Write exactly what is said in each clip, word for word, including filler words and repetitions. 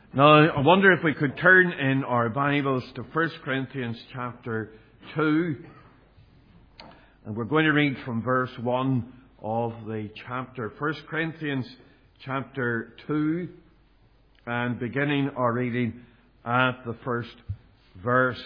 Now, I wonder if we could turn in our Bibles to First Corinthians chapter two. And we're going to read from verse one of the chapter. First Corinthians chapter two. And beginning our reading at the first verse.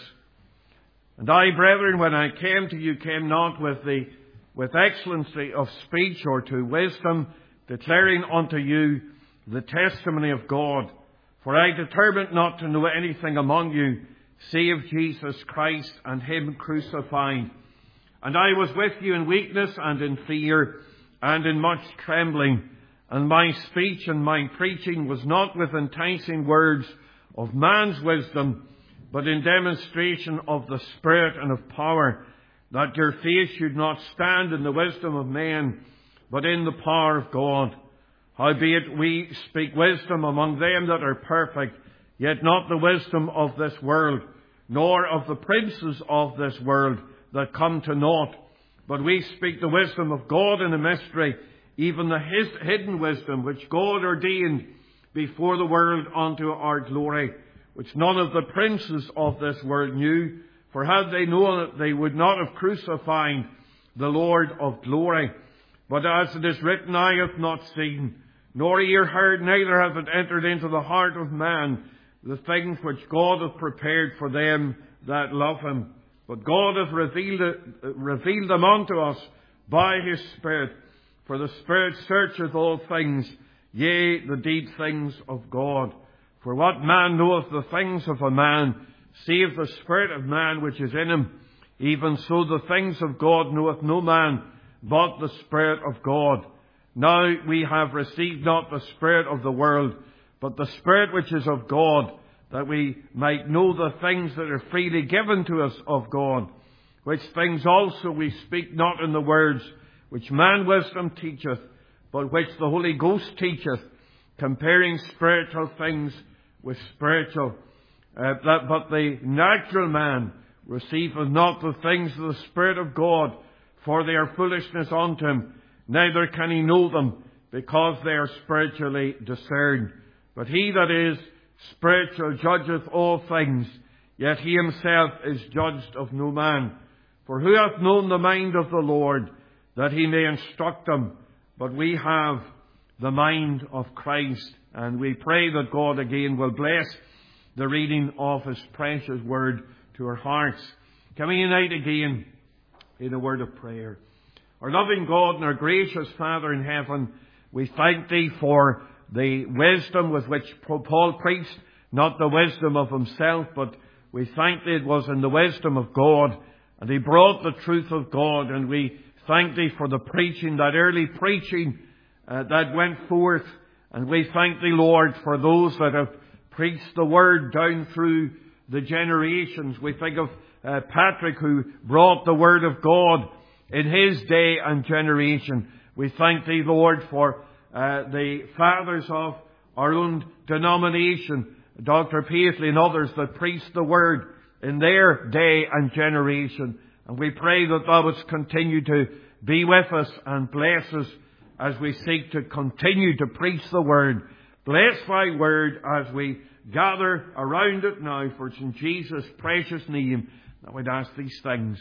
And I, brethren, when I came to you, came not with the with excellency of speech or to wisdom, declaring unto you the testimony of God. For I determined not to know anything among you, save Jesus Christ and Him crucified. And I was with you in weakness and in fear and in much trembling. And my speech and my preaching was not with enticing words of man's wisdom, but in demonstration of the Spirit and of power, that your faith should not stand in the wisdom of men, but in the power of God. Howbeit we speak wisdom among them that are perfect, yet not the wisdom of this world, nor of the princes of this world that come to naught. But we speak the wisdom of God in a mystery, even the his hidden wisdom which God ordained before the world unto our glory, which none of the princes of this world knew. For had they known it, they would not have crucified the Lord of glory. But as it is written, eye hath not seen, nor ear heard, neither hath it entered into the heart of man, the things which God hath prepared for them that love Him. But God hath revealed, it, revealed them unto us by His Spirit. For the Spirit searcheth all things, yea, the deep things of God. For what man knoweth the things of a man, save the Spirit of man which is in him? Even so the things of God knoweth no man, but the Spirit of God. Now we have received not the spirit of the world, but the Spirit which is of God, that we might know the things that are freely given to us of God. Which things also we speak not in the words which man wisdom teacheth, but which the Holy Ghost teacheth, comparing spiritual things with spiritual. Uh, that, but the natural man receiveth not the things of the Spirit of God, for they are foolishness unto him, neither can he know them, because they are spiritually discerned. But he that is spiritual judgeth all things, yet he himself is judged of no man. For who hath known the mind of the Lord, that he may instruct him? But we have the mind of Christ. And we pray that God again will bless the reading of His precious word to our hearts. Can we unite again in a word of prayer? Our loving God and our gracious Father in heaven, we thank Thee for the wisdom with which Paul preached, not the wisdom of himself, but we thank Thee it was in the wisdom of God, and he brought the truth of God. And we thank Thee for the preaching, that early preaching uh, that went forth. And we thank Thee, Lord, for those that have preached the word down through the generations. We think of uh, Patrick, who brought the word of God in his day and generation. We thank Thee, Lord, for uh, the fathers of our own denomination, Doctor Paisley and others, that preached the word in their day and generation. And we pray that Thou wouldst continue to be with us and bless us as we seek to continue to preach the word. Bless Thy word as we gather around it now, for it's in Jesus' precious name that we'd ask these things.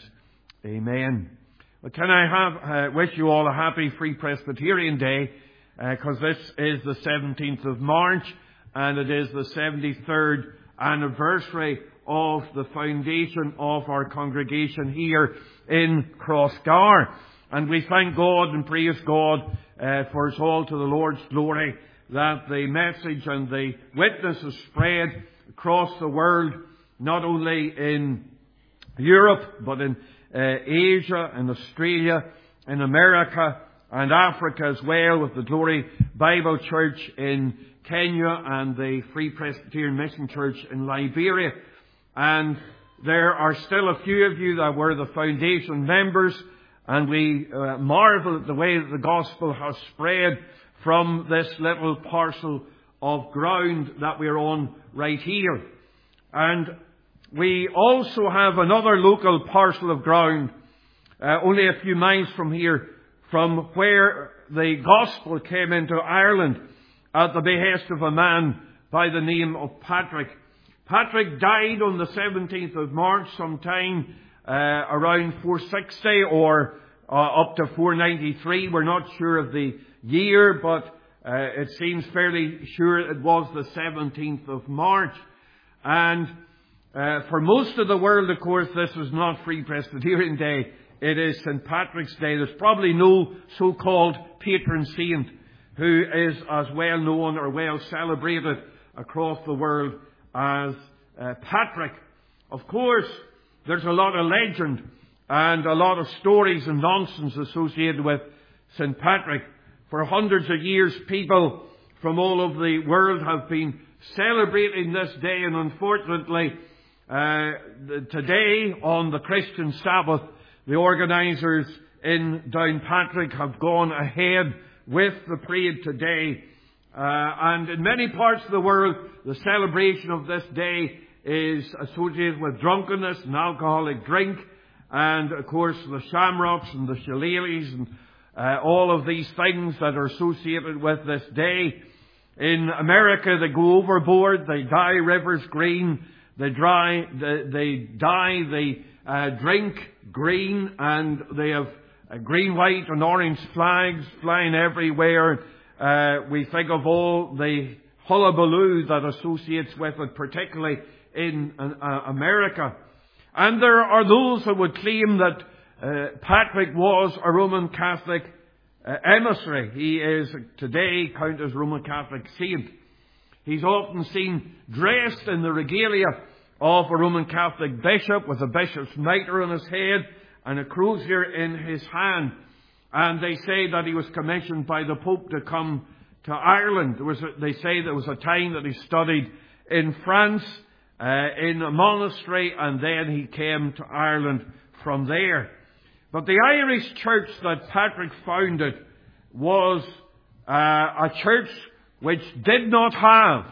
Amen. Well, can I have uh, wish you all a happy Free Presbyterian Day, because uh, this is the seventeenth of March, and it is the seventy-third anniversary of the foundation of our congregation here in Crossgar. And we thank God and praise God uh, for us all to the Lord's glory, that the message and the witness is spread across the world, not only in Europe, but in uh, Asia and Australia, in America and Africa as well, with the Glory Bible Church in Kenya and the Free Presbyterian Mission Church in Liberia. And there are still a few of you that were the foundation members, and we uh, marvel at the way that the gospel has spread from this little parcel of ground that we're on right here. And we also have another local parcel of ground, uh, only a few miles from here, from where the gospel came into Ireland at the behest of a man by the name of Patrick. Patrick died on the seventeenth of March, sometime uh, around four sixty or uh, up to four ninety-three. We're not sure of the year, but uh, it seems fairly sure it was the seventeenth of March. And uh, for most of the world, of course, this is not Free Presbyterian Day. It is Saint Patrick's Day. There's probably no so-called patron saint who is as well known or well celebrated across the world as uh, Patrick. Of course, there's a lot of legend and a lot of stories and nonsense associated with Saint Patrick. For hundreds of years, people from all over the world have been celebrating this day, and unfortunately, uh, today on the Christian Sabbath, the organisers in Downpatrick have gone ahead with the parade today. Uh, and in many parts of the world, the celebration of this day is associated with drunkenness and alcoholic drink, and of course the shamrocks and the shillelaghs and uh, all of these things that are associated with this day. In America, they go overboard, they dye rivers green, they dry, they, they dye the uh, drink green, and they have uh, green, white and orange flags flying everywhere. Uh, we think of all the hullabaloo that associates with it, particularly in uh, America. And there are those that would claim that uh, Patrick was a Roman Catholic uh, emissary. He is today counted as Roman Catholic saint. He's often seen dressed in the regalia of a Roman Catholic bishop, with a bishop's mitre on his head and a crozier in his hand. And they say that he was commissioned by the Pope to come to Ireland. There was a, they say there was a time that he studied in France, uh, in a monastery, and then he came to Ireland from there. But the Irish church that Patrick founded was uh, a church which did not have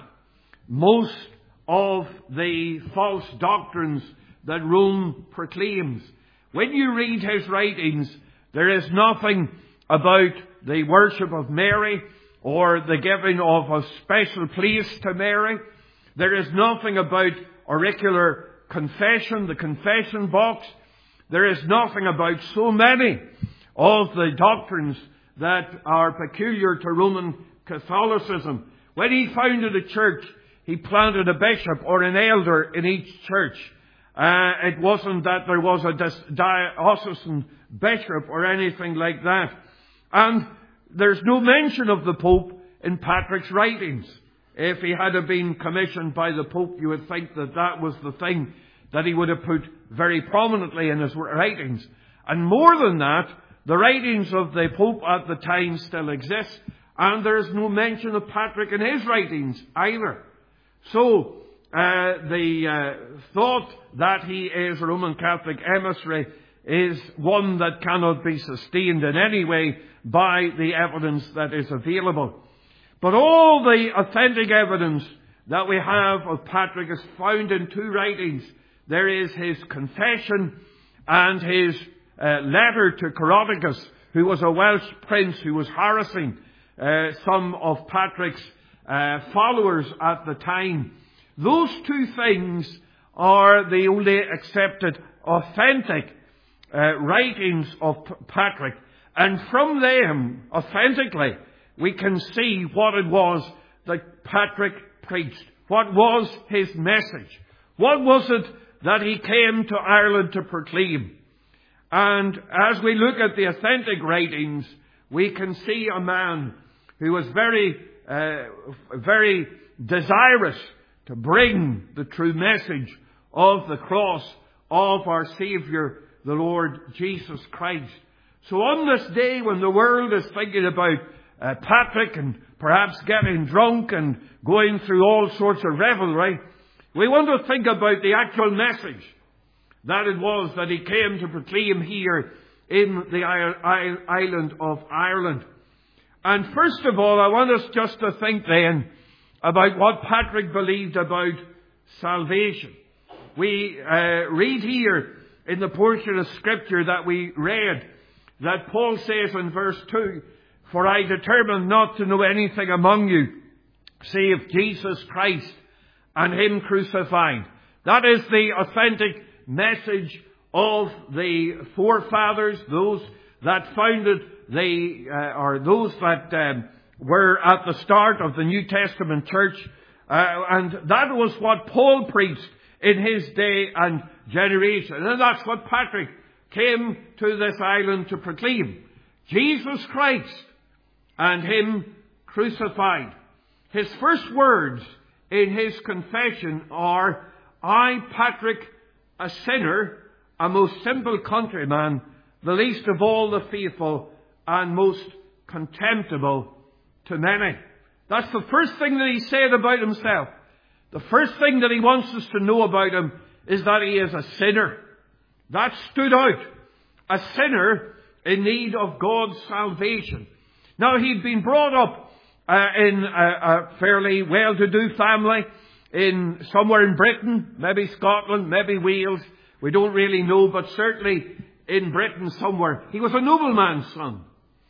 most of the false doctrines that Rome proclaims. When you read his writings, there is nothing about the worship of Mary or the giving of a special place to Mary. There is nothing about auricular confession, the confession box. There is nothing about so many of the doctrines that are peculiar to Roman Catholicism. When he founded a church, he planted a bishop or an elder in each church. Uh, it wasn't that there was a diocesan bishop or anything like that. And there's no mention of the Pope in Patrick's writings. If he had been commissioned by the Pope, you would think that that was the thing that he would have put very prominently in his writings. And more than that, the writings of the Pope at the time still exist, and there is no mention of Patrick in his writings either. So, uh, the uh, thought that he is a Roman Catholic emissary is one that cannot be sustained in any way by the evidence that is available. But all the authentic evidence that we have of Patrick is found in two writings. There is his confession and his uh, letter to Coroticus, who was a Welsh prince who was harassing uh, some of Patrick's uh, followers at the time. Those two things are the only accepted authentic uh, writings of P- Patrick. And from them, authentically, we can see what it was that Patrick preached. What was his message? What was it that he came to Ireland to proclaim? And as we look at the authentic writings, we can see a man who was very, uh, very desirous to bring the true message of the cross of our Saviour, the Lord Jesus Christ. So on this day, when the world is thinking about uh, Patrick and perhaps getting drunk and going through all sorts of revelry, we want to think about the actual message that it was that he came to proclaim here in the island of Ireland. And first of all, I want us just to think then about what Patrick believed about salvation. We uh, read here in the portion of Scripture that we read that Paul says in verse two, "For I determined not to know anything among you save Jesus Christ and Him crucified. That is the authentic message of the forefathers, those that founded the, uh, or those that um, were at the start of the New Testament church. Uh, and that was what Paul preached in his day and generation. And that's what Patrick came to this island to proclaim. Jesus Christ and Him crucified. His first words in his confession are, I, Patrick, a sinner, a most simple countryman, the least of all the faithful, and most contemptible to many. That's the first thing that he said about himself. The first thing that he wants us to know about him is that he is a sinner. That stood out. A sinner in need of God's salvation. Now, he'd been brought up uh, in a, a fairly well-to-do family in somewhere in Britain, maybe Scotland, maybe Wales. We don't really know, but certainly in Britain somewhere. He was a nobleman's son.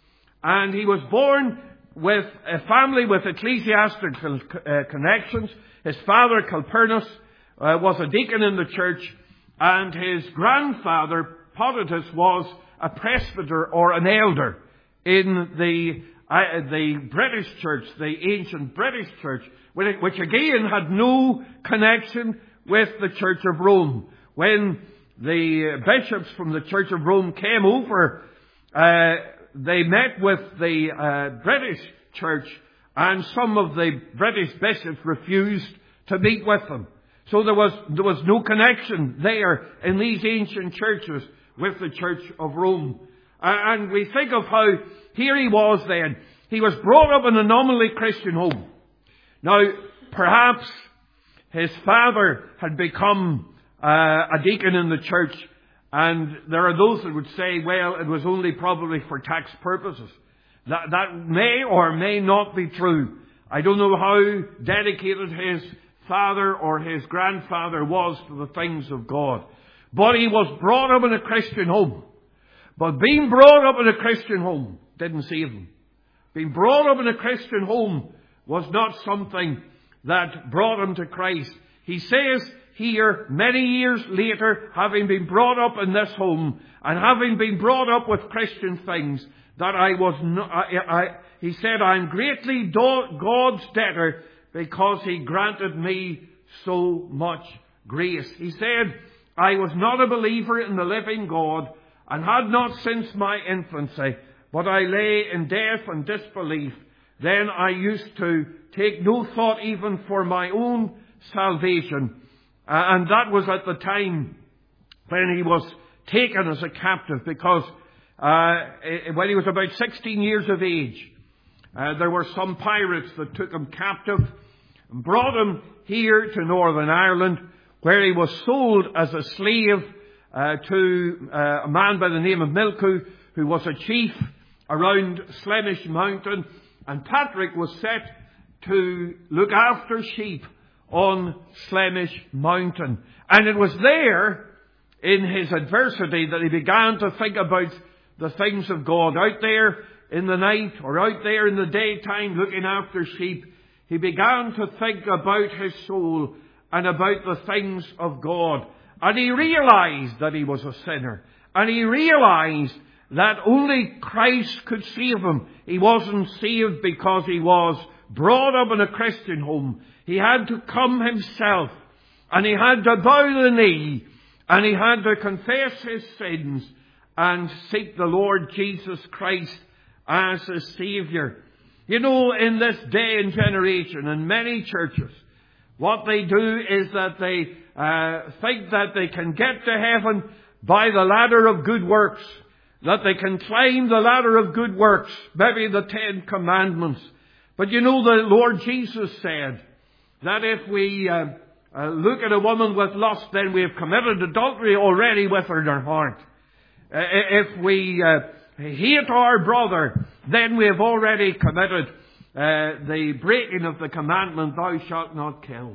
And he was born with a family with ecclesiastical uh, connections. His father, Calpurnus, uh, was a deacon in the church, and his grandfather, Potitus, was a presbyter or an elder in the uh, the British church, the ancient British church, which again had no connection with the Church of Rome. When the bishops from the Church of Rome came over, uh, they met with the uh, British church, and some of the British bishops refused to meet with them. So there was there was no connection there in these ancient churches with the Church of Rome. Uh, and we think of how here he was then. He was brought up in a nominally Christian home. Now, perhaps his father had become uh, a deacon in the church, and there are those that would say, well, it was only probably for tax purposes. That, that may or may not be true. I don't know how dedicated his father or his grandfather was to the things of God. But he was brought up in a Christian home. But being brought up in a Christian home didn't save him. Being brought up in a Christian home was not something that brought him to Christ. He says here, many years later, having been brought up in this home and having been brought up with Christian things, that I was not, I, I, he said, I'm greatly do- God's debtor because He granted me so much grace. He said, I was not a believer in the living God and had not since my infancy, but I lay in death and disbelief. Then I used to take no thought even for my own salvation. Uh, and that was at the time when he was taken as a captive, because uh, when he was about sixteen years of age, uh, there were some pirates that took him captive and brought him here to Northern Ireland, where he was sold as a slave uh, to uh, a man by the name of Milku, who was a chief around Slemish Mountain. And Patrick was set to look after sheep on Slemish Mountain. And it was there, in his adversity, that he began to think about the things of God. Out there in the night, or out there in the daytime looking after sheep, he began to think about his soul and about the things of God. And he realized that he was a sinner. And he realized that only Christ could save him. He wasn't saved because he was brought up in a Christian home. He had to come himself, and he had to bow the knee, and he had to confess his sins and seek the Lord Jesus Christ as his Saviour. You know, in this day and generation, in many churches, what they do is that they uh, think that they can get to heaven by the ladder of good works, that they can climb the ladder of good works, maybe the Ten Commandments. But you know, the Lord Jesus said that if we uh, uh, look at a woman with lust, then we have committed adultery already with her in our heart. Uh, if we uh, hate our brother, then we have already committed uh, the breaking of the commandment, thou shalt not kill.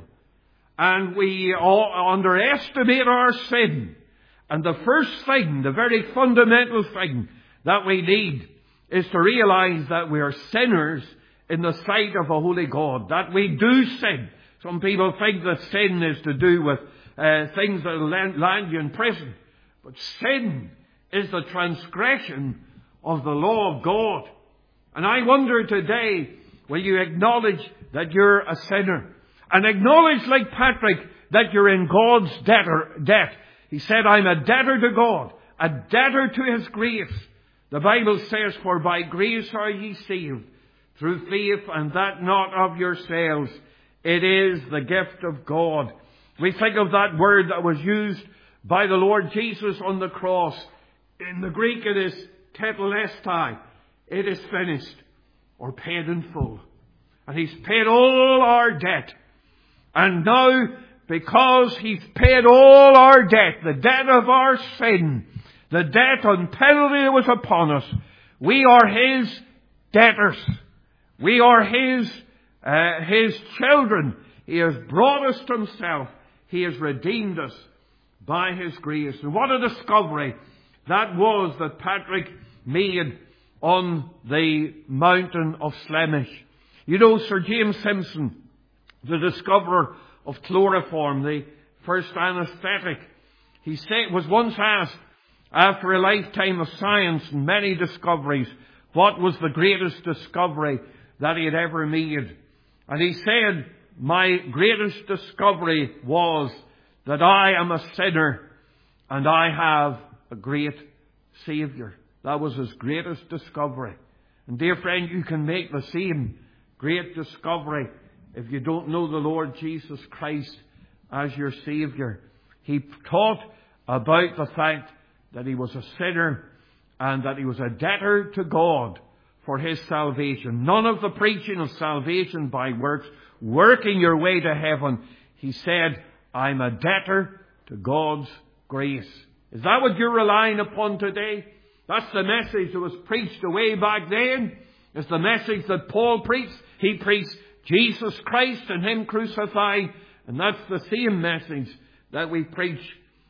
And we all underestimate our sin. And the first thing, the very fundamental thing that we need is to realize that we are sinners in the sight of a holy God, that we do sin. Some people think that sin is to do with uh, things that will land, land you in prison. But sin is the transgression of the law of God. And I wonder today, will you acknowledge that you're a sinner? And acknowledge, like Patrick, that you're in God's debtor, debt. He said, I'm a debtor to God, a debtor to His grace. The Bible says, for by grace are ye saved, through faith, and that not of yourselves. It is the gift of God. We think of that word that was used by the Lord Jesus on the cross. In the Greek it is tetelestai. It is finished, or paid in full. And He's paid all our debt. And now, because He's paid all our debt, the debt of our sin, the debt and penalty that was upon us, we are His debtors. We are His, uh, His children. He has brought us to Himself. He has redeemed us by His grace. And what a discovery that was that Patrick made on the mountain of Slemish. You know, Sir James Simpson, the discoverer of chloroform, the first anaesthetic, he said, was once asked, after a lifetime of science and many discoveries, what was the greatest discovery that he had ever made. And he said, my greatest discovery was that I am a sinner and I have a great Saviour. That was his greatest discovery. And dear friend, you can make the same great discovery if you don't know the Lord Jesus Christ as your Saviour. He taught about the fact that he was a sinner and that he was a debtor to God for his salvation. None of the preaching of salvation by works, working your way to heaven. He said, I'm a debtor to God's grace. Is that what you're relying upon today? That's the message that was preached away back then. It's the message that Paul preached. He preached Jesus Christ and Him crucified. And that's the same message that we preach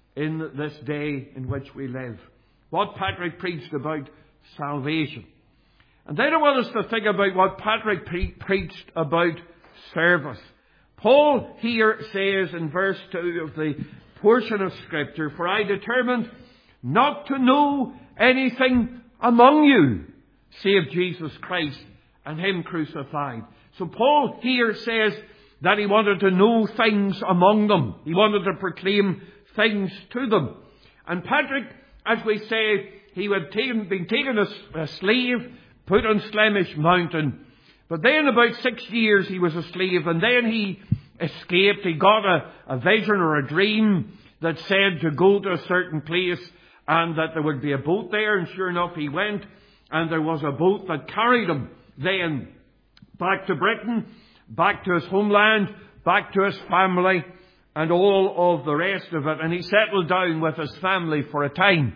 in this day in which we live. What Patrick preached about salvation. And then I want us to think about what Patrick pre- preached about service. Paul here says in verse two of the portion of Scripture, for I determined not to know anything among you save Jesus Christ and Him crucified. So Paul here says that he wanted to know things among them. He wanted to proclaim things to them. And Patrick, as we say, he had taken, been taken as a slave, put on Slemish Mountain. But then about six years he was a slave, and then he escaped. He got a, a vision or a dream that said to go to a certain place and that there would be a boat there. And sure enough, he went, and there was a boat that carried him then back to Britain, back to his homeland, back to his family, and all of the rest of it. And he settled down with his family for a time.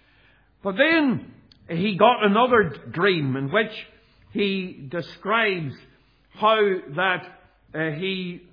But then he got another dream in which he describes how that uh, he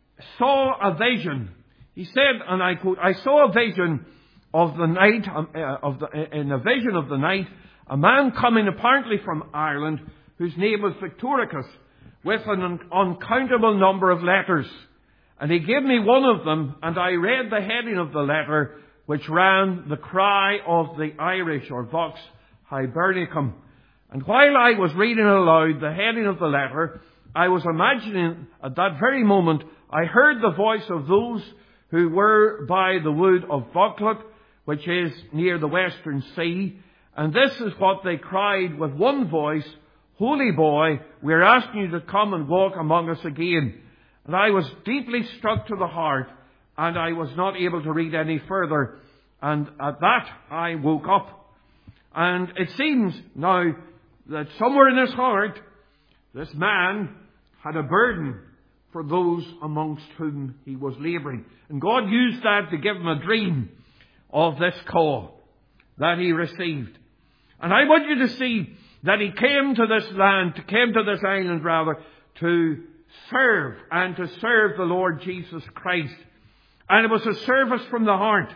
saw a vision. He said, and I quote, I saw a vision of the night, um, uh, of the, in a vision of the night, a man coming apparently from Ireland, whose name was Victoricus, with an un- uncountable number of letters. And he gave me one of them, and I read the heading of the letter, which ran, the cry of the Irish, or Vox Hibernicum. And while I was reading aloud the heading of the letter, I was imagining at that very moment, I heard the voice of those who were by the wood of Vaucluse, which is near the Western Sea. And this is what they cried with one voice, Holy Boy, we're asking you to come and walk among us again. And I was deeply struck to the heart, and I was not able to read any further. And at that, I woke up. And it seems now that somewhere in his heart, this man had a burden for those amongst whom he was labouring. And God used that to give him a dream of this call that he received. And I want you to see that he came to this land, came to this island rather, to serve and to serve the Lord Jesus Christ. And it was a service from the heart.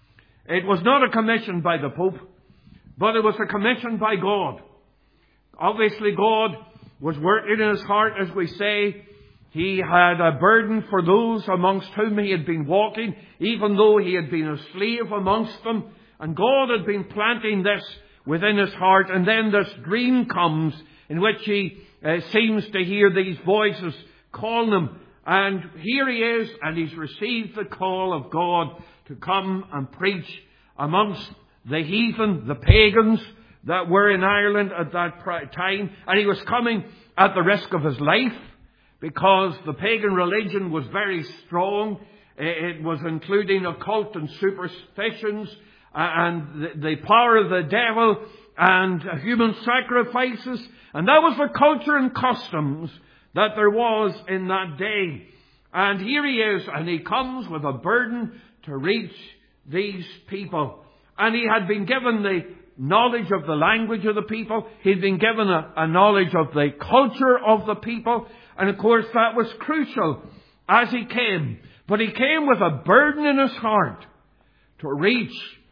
It was not a commission by the Pope, but it was a commission by God. Obviously God was working in his heart, as we say. He had a burden for those amongst whom he had been walking, even though he had been a slave amongst them. And God had been planting this within his heart. And then this dream comes in which he uh, seems to hear these voices calling him. And here he is, and he's received the call of God to come and preach amongst the heathen, the pagans that were in Ireland at that time. And he was coming at the risk of his life, because the pagan religion was very strong. It was including occult and superstitions and the power of the devil and human sacrifices. And that was the culture and customs that there was in that day. And here he is, and he comes with a burden to reach these people. And he had been given the knowledge of the language of the people. He'd been given a, a knowledge of the culture of the people. And of course that was crucial as he came. But he came with a burden in his heart to reach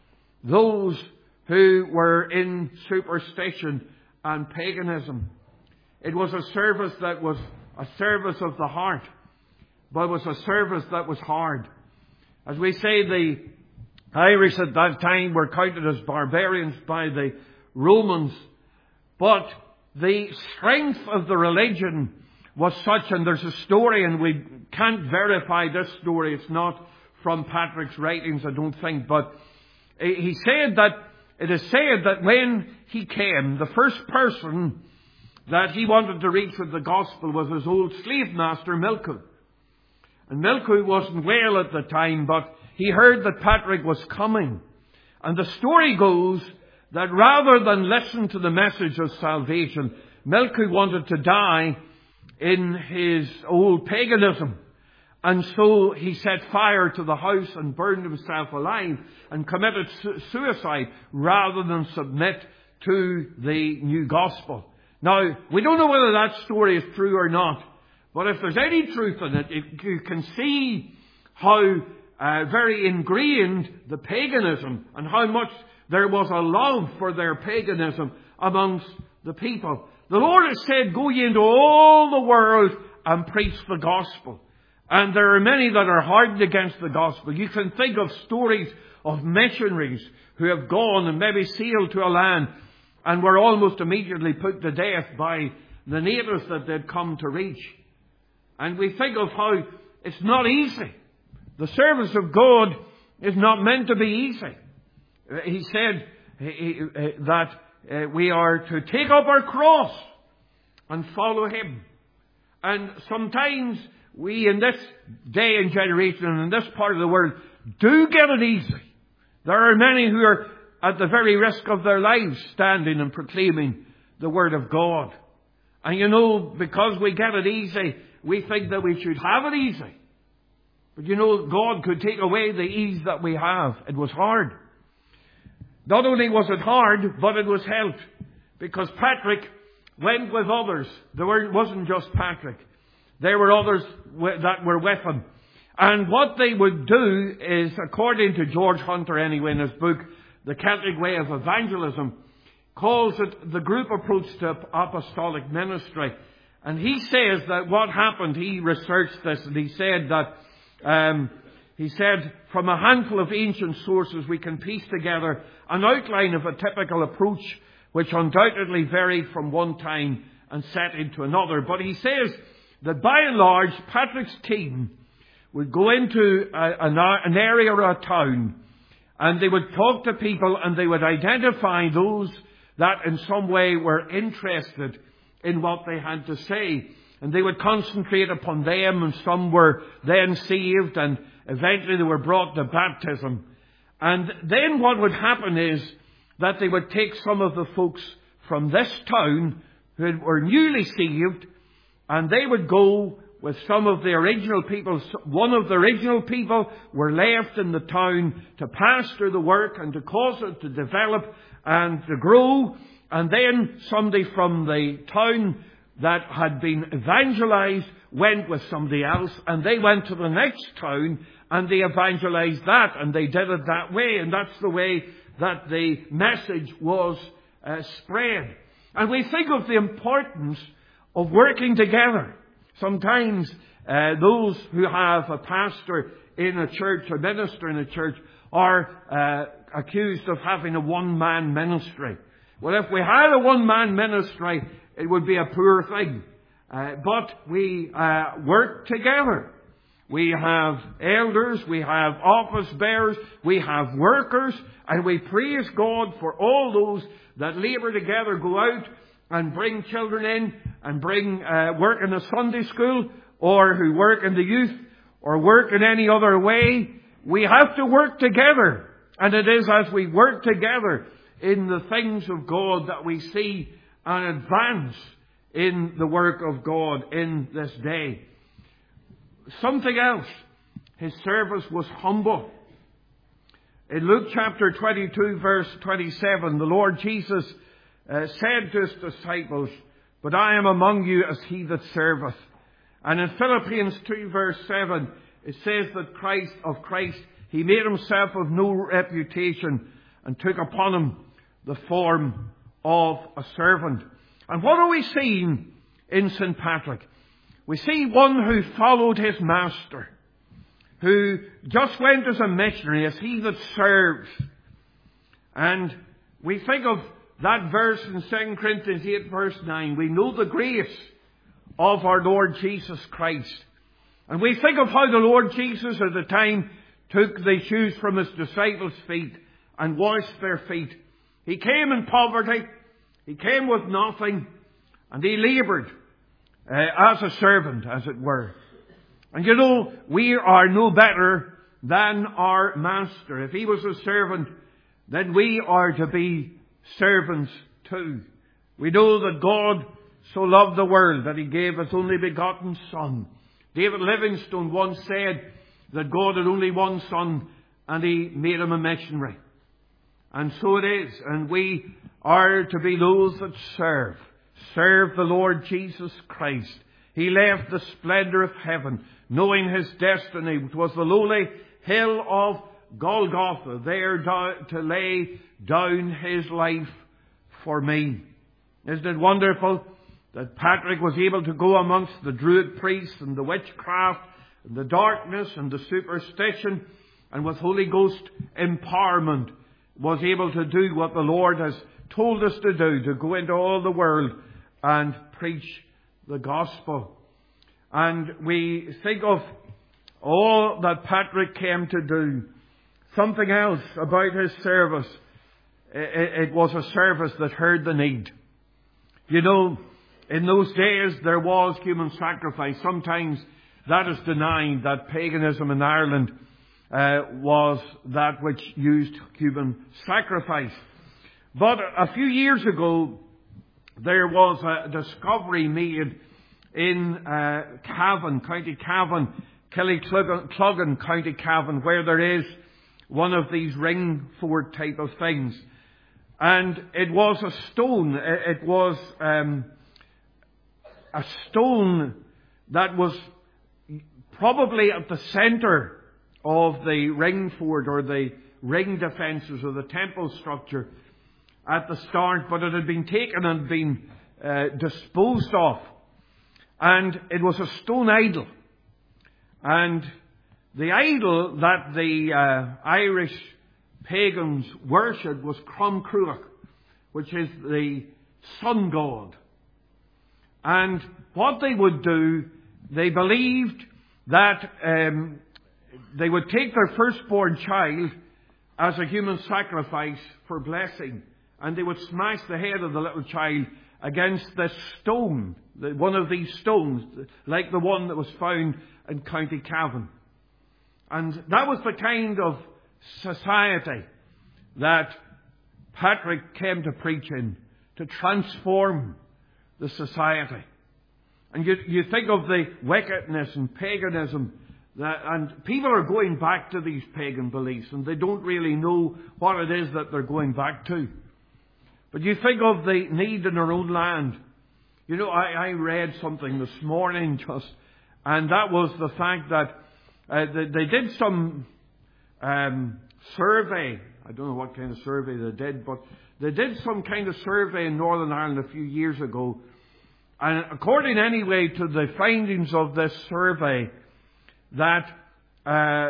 those who were in superstition and paganism. It was a service that was a service of the heart, but it was a service that was hard. As we say, the Irish at that time were counted as barbarians by the Romans, but the strength of the religion was such, and there's a story, and we can't verify this story, it's not from Patrick's writings, I don't think, but he said that, it is said that when he came, the first person that he wanted to reach with the gospel was his old slave master, Milcou. And Milcou wasn't well at the time, but he heard that Patrick was coming. And the story goes that rather than listen to the message of salvation, Milcou wanted to die in his old paganism. And so he set fire to the house and burned himself alive and committed su- suicide rather than submit to the new gospel. Now, we don't know whether that story is true or not, but if there's any truth in it, it you can see how uh, very ingrained the paganism and how much there was a love for their paganism amongst the people. The Lord has said, go ye into all the world and preach the gospel. And there are many that are hardened against the gospel. You can think of stories of missionaries who have gone and maybe sailed to a land and were almost immediately put to death by the natives that they'd come to reach. And we think of how it's not easy. The service of God is not meant to be easy. He said that we are to take up our cross and follow Him. And sometimes we in this day and generation and in this part of the world do get it easy. There are many who are at the very risk of their lives standing and proclaiming the Word of God. And you know, because we get it easy, we think that we should have it easy. But you know, God could take away the ease that we have. It was hard. Not only was it hard, but it was helped. Because Patrick went with others. There wasn't just Patrick. There were others that were with him. And what they would do is, according to George Hunter anyway in his book, The Celtic Way of Evangelism, calls it the group approach to apostolic ministry. And he says that what happened, he researched this, and he said that, um, he said, from a handful of ancient sources we can piece together an outline of a typical approach which undoubtedly varied from one time and set into another. But he says that by and large, Patrick's team would go into a, an, an area or a town, and they would talk to people, and they would identify those that in some way were interested in what they had to say. And they would concentrate upon them, and some were then saved, and eventually they were brought to baptism. And then what would happen is that they would take some of the folks from this town who were newly saved, and they would go with some of the original people. One of the original people were left in the town to pastor the work and to cause it to develop and to grow. And then somebody from the town that had been evangelized went with somebody else, and they went to the next town and they evangelized that, and they did it that way. And that's the way that the message was uh, spread. And we think of the importance of working together. Sometimes uh, those who have a pastor in a church, a minister in a church, are uh, accused of having a one-man ministry. Well, if we had a one-man ministry, it would be a poor thing. Uh, but we uh, work together. We have elders, we have office bearers, we have workers, and we praise God for all those that labour together, go out and bring children in and bring uh, work in the Sunday school, or who work in the youth, or work in any other way. We have to work together. And it is as we work together in the things of God that we see an advance in the work of God in this day. Something else. His service was humble. In Luke chapter twenty-two verse twenty-seven, the Lord Jesus uh, said to his disciples, "But I am among you as he that serveth." And in Philippians two verse seven, it says that Christ of Christ, he made himself of no reputation and took upon him the form of a servant. And what are we seeing in Saint Patrick? We see one who followed his master, who just went as a missionary, as he that serves. And we think of that verse in Second Corinthians eight verse nine. We know the grace of our Lord Jesus Christ. And we think of how the Lord Jesus at the time took the shoes from his disciples' feet and washed their feet. He came in poverty. He came with nothing. And he laboured uh, as a servant, as it were. And you know, we are no better than our master. If he was a servant, then we are to be servants too. We know that God so loved the world that he gave his only begotten Son. David Livingstone once said that God had only one Son and he made him a missionary. And so it is. And we are to be those that serve. Serve the Lord Jesus Christ. He left the splendour of heaven, knowing his destiny, which was the lowly hill of Golgotha, there to lay down his life for me. Isn't it wonderful that Patrick was able to go amongst the Druid priests and the witchcraft and the darkness and the superstition, and with Holy Ghost empowerment was able to do what the Lord has told us to do, to go into all the world and preach the gospel. And we think of all that Patrick came to do. Something else about his service. It was a service that heard the need. You know, in those days there was human sacrifice. Sometimes that is denied, that paganism in Ireland uh, was that which used human sacrifice. But a few years ago, there was a discovery made in uh, Cavan, County Cavan, Killycluggan, County Cavan, where there is one of these ring fort type of things. And it was a stone. It was um, a stone that was probably at the centre of the ring fort, or the ring defences, or the temple structure at the start, but it had been taken and been uh, disposed of. And it was a stone idol. And the idol that the uh, Irish pagans worshipped was Crumcruach, which is the sun god. And what they would do, they believed that um, they would take their firstborn child as a human sacrifice for blessing. And they would smash the head of the little child against this stone, one of these stones, like the one that was found in County Cavan. And that was the kind of society that Patrick came to preach in, to transform the society. And you, you think of the wickedness and paganism, that, and people are going back to these pagan beliefs, and they don't really know what it is that they're going back to. But you think of the need in our own land. You know, I, I read something this morning just, and that was the fact that uh, they, they did some um, survey. I don't know what kind of survey they did, but they did some kind of survey in Northern Ireland a few years ago. And according anyway to the findings of this survey, that uh,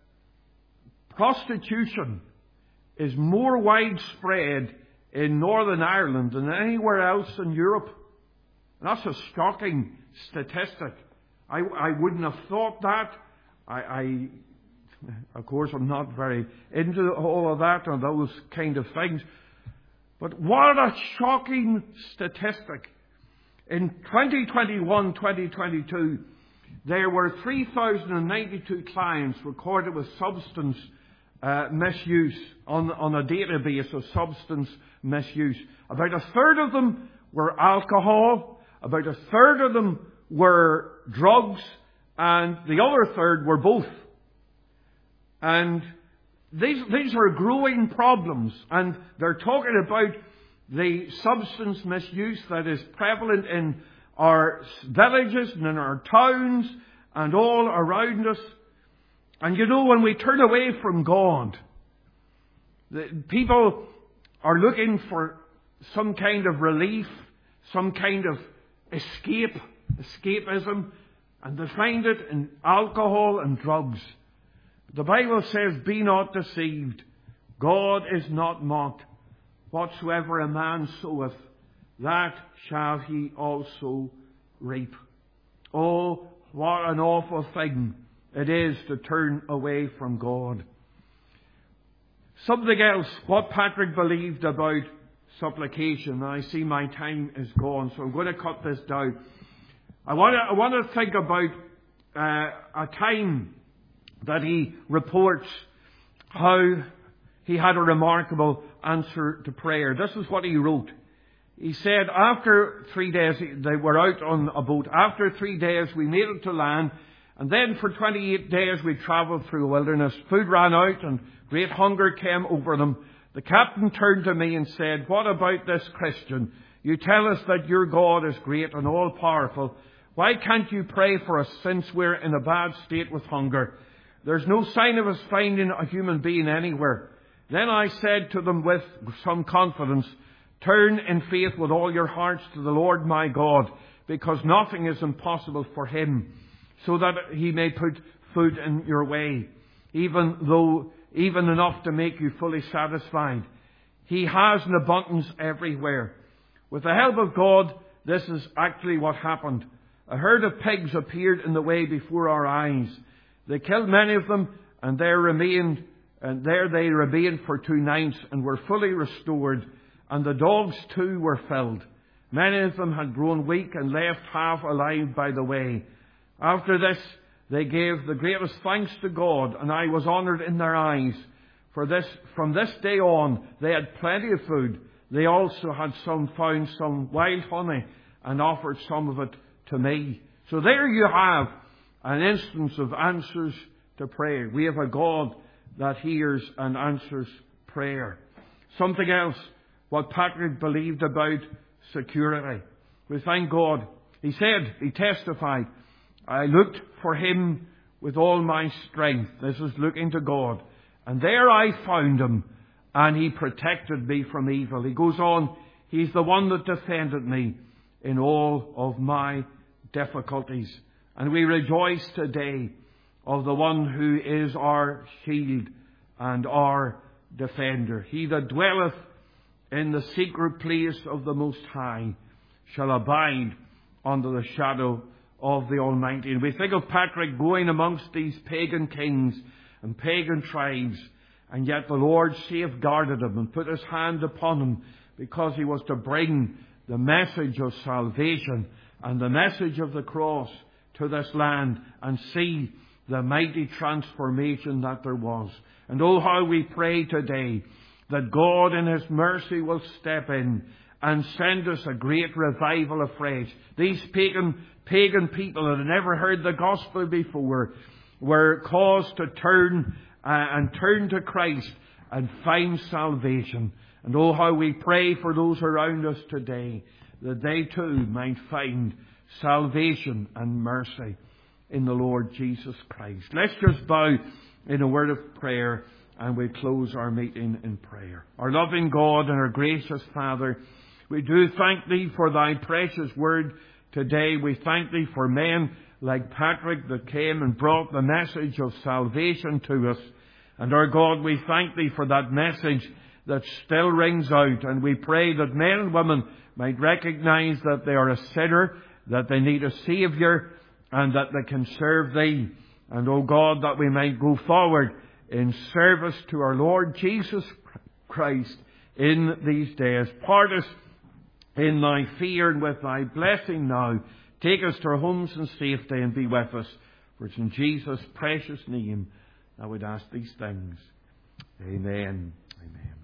prostitution is more widespread in Northern Ireland than anywhere else in Europe. And that's a shocking statistic. I, I wouldn't have thought that. I, I, of course, I'm not very into all of that and those kind of things. But what a shocking statistic. In twenty twenty-one twenty twenty-two, there were three thousand ninety-two clients recorded with substance uh, misuse on, on a database of substance misuse. About a third of them were alcohol, about a third of them were drugs, and the other third were both. And these, these are growing problems, and they're talking about the substance misuse that is prevalent in our villages and in our towns and all around us. And you know, when we turn away from God, the people are looking for some kind of relief, some kind of escape, escapism, and they find it in alcohol and drugs. The Bible says, "Be not deceived. God is not mocked. Whatsoever a man soweth, that shall he also reap." Oh, what an awful thing it is to turn away from God. Something else, what Patrick believed about supplication. I see my time is gone, so I'm going to cut this down. I want to, I want to think about uh, a time that he reports how he had a remarkable answer to prayer. This is what he wrote. He said, after three days, they were out on a boat. After three days, we made it to land. And then for twenty-eight days, we travelled through the wilderness. Food ran out and great hunger came over them. The captain turned to me and said, "What about this Christian? You tell us that your God is great and all-powerful. Why can't you pray for us since we're in a bad state with hunger? There's no sign of us finding a human being anywhere." Then I said to them with some confidence, "Turn in faith with all your hearts to the Lord my God, because nothing is impossible for him, so that he may put food in your way, even though, even enough to make you fully satisfied. He has an abundance everywhere." With the help of God, this is actually what happened. A herd of pigs appeared in the way before our eyes. They killed many of them, and there remained, and there they remained for two nights, and were fully restored. And the dogs too were filled. Many of them had grown weak and left half alive by the way. After this, they gave the greatest thanks to God, and I was honoured in their eyes. For this, from this day on, they had plenty of food. They also had some found some wild honey, and offered some of it to me. So there you have an instance of answers to prayer. We have a God that hears and answers prayer. Something else, what Patrick believed about security. We thank God. He said, he testified, "I looked for him with all my strength." This is looking to God. "And there I found him, and he protected me from evil." He goes on, "He's the one that defended me in all of my difficulties." And we rejoice today of the one who is our shield and our defender. "He that dwelleth in the secret place of the Most High shall abide under the shadow of the Almighty." And we think of Patrick going amongst these pagan kings and pagan tribes, and yet the Lord safeguarded him and put his hand upon him, because he was to bring the message of salvation and the message of the cross to this land, and see the mighty transformation that there was. And oh, how we pray today that God in his mercy will step in and send us a great revival afresh. These pagan, pagan people that had never heard the gospel before were caused to turn uh, and turn to Christ and find salvation. And oh, how we pray for those around us today, that they too might find salvation and mercy in the Lord Jesus Christ. Let's just bow in a word of prayer, and we close our meeting in prayer. Our loving God and our gracious Father, we do thank Thee for Thy precious word today. We thank Thee for men like Patrick that came and brought the message of salvation to us. And our God, we thank Thee for that message that still rings out. And we pray that men and women might recognize that they are a sinner, that they need a Saviour, and that they can serve Thee. And, O God, that we might go forward in service to our Lord Jesus Christ in these days. Part us in Thy fear and with Thy blessing now. Take us to our homes in safety and be with us. For it's in Jesus' precious name I would ask these things. Amen. Amen.